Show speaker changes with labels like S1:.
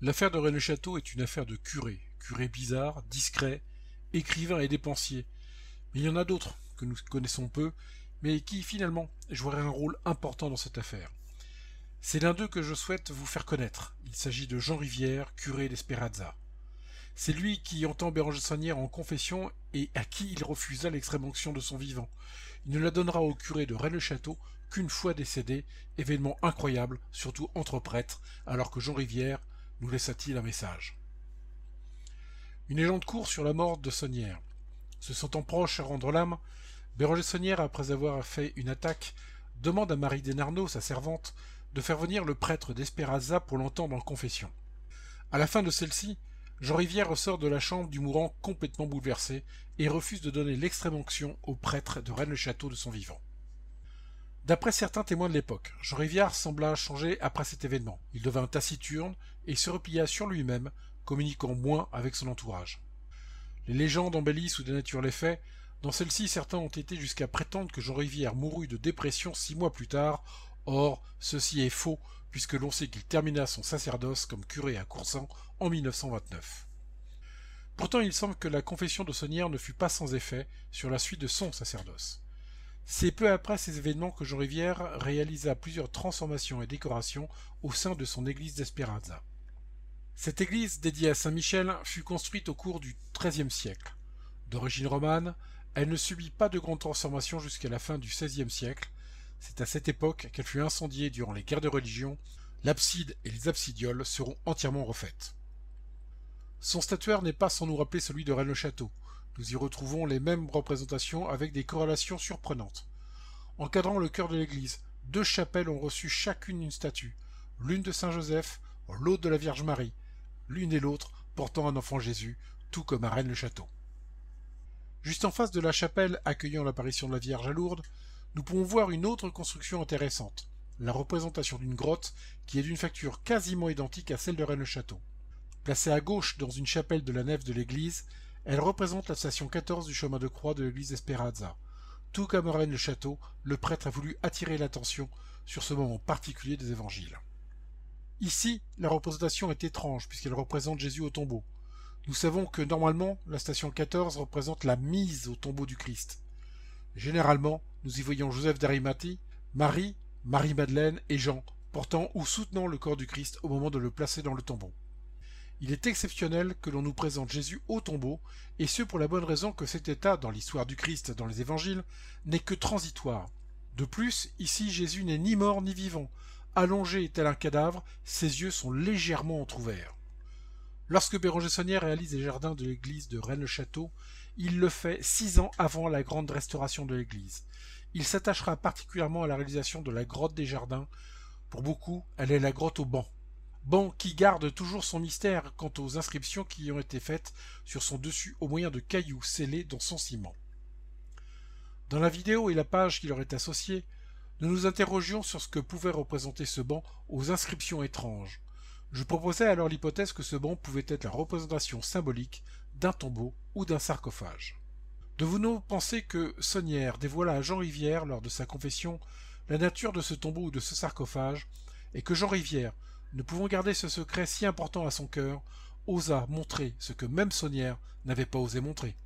S1: L'affaire de Rennes-le-Château est une affaire de curé bizarre, discret, écrivain et dépensier. Mais il y en a d'autres que nous connaissons peu, mais qui finalement joueraient un rôle important dans cette affaire. C'est l'un d'eux que je souhaite vous faire connaître. Il s'agit de Jean Rivière, curé d'Esperanza. C'est lui qui entend Béranger Saunière en confession et à qui il refusa l'extrême-onction de son vivant. Il ne la donnera au curé de Rennes-le-Château qu'une fois décédé, événement incroyable, surtout entre prêtres, alors que Jean Rivière nous laissa-t-il un message. Une légende court sur la mort de Saunière. Se sentant proche à rendre l'âme, Béranger Saunière, après avoir fait une attaque, demande à Marie Desnarnaud, sa servante, de faire venir le prêtre d'Esperanza pour l'entendre en confession. À la fin de celle-ci, Jean Rivière ressort de la chambre du mourant complètement bouleversé et refuse de donner l'extrême-onction au prêtre de Rennes-le-Château de son vivant. D'après certains témoins de l'époque, Jean Rivière sembla changer après cet événement. Il devint taciturne et se replia sur lui-même, communiquant moins avec son entourage. Les légendes embellissent ou dénaturent les faits. Dans celles-ci, certains ont été jusqu'à prétendre que Jean Rivière mourut de dépression 6 mois plus tard. Or, ceci est faux, puisque l'on sait qu'il termina son sacerdoce comme curé à Coursan en 1929. Pourtant, il semble que la confession de Saunière ne fut pas sans effet sur la suite de son sacerdoce. C'est peu après ces événements que Jean Rivière réalisa plusieurs transformations et décorations au sein de son église d'Esperanza. Cette église, dédiée à Saint-Michel, fut construite au cours du XIIIe siècle. D'origine romane, elle ne subit pas de grandes transformations jusqu'à la fin du XVIe siècle. C'est à cette époque qu'elle fut incendiée durant les guerres de religion. L'abside et les absidioles seront entièrement refaites. Son statuaire n'est pas sans nous rappeler celui de Rennes-le-Château. Nous y retrouvons les mêmes représentations avec des corrélations surprenantes. Encadrant le chœur de l'église, 2 chapelles ont reçu chacune une statue, l'une de Saint Joseph, l'autre de la Vierge Marie, l'une et l'autre portant un enfant Jésus, tout comme à Rennes-le-Château. Juste en face de la chapelle accueillant l'apparition de la Vierge à Lourdes, nous pouvons voir une autre construction intéressante, la représentation d'une grotte qui est d'une facture quasiment identique à celle de Rennes-le-Château. Placée à gauche dans une chapelle de la nef de l'église, elle représente la station 14 du chemin de croix de l'église d'Esperanza. Tout comme à Rennes-le-Château, le prêtre a voulu attirer l'attention sur ce moment particulier des évangiles. Ici, la représentation est étrange puisqu'elle représente Jésus au tombeau. Nous savons que normalement, la station 14 représente la mise au tombeau du Christ. Généralement, nous y voyons Joseph d'Arimathie, Marie, Marie-Madeleine et Jean, portant ou soutenant le corps du Christ au moment de le placer dans le tombeau. Il est exceptionnel que l'on nous présente Jésus au tombeau, et ce pour la bonne raison que cet état, dans l'histoire du Christ dans les évangiles, n'est que transitoire. De plus, ici Jésus n'est ni mort ni vivant. Allongé tel un cadavre, ses yeux sont légèrement entr'ouverts. Lorsque Béranger Saunière réalise les jardins de l'église de Rennes-le-Château, il le fait 6 ans avant la grande restauration de l'église. Il s'attachera particulièrement à la réalisation de la grotte des jardins. Pour beaucoup, elle est la grotte au banc. Banc qui garde toujours son mystère quant aux inscriptions qui y ont été faites sur son dessus au moyen de cailloux scellés dans son ciment. Dans la vidéo et la page qui leur est associée, nous nous interrogions sur ce que pouvait représenter ce banc aux inscriptions étranges. Je proposais alors l'hypothèse que ce banc pouvait être la représentation symbolique d'un tombeau ou d'un sarcophage. Devons-nous penser que Saunière dévoila à Jean Rivière lors de sa confession la nature de ce tombeau ou de ce sarcophage, et que Jean Rivière, ne pouvant garder ce secret si important à son cœur, osa montrer ce que même Saunière n'avait pas osé montrer.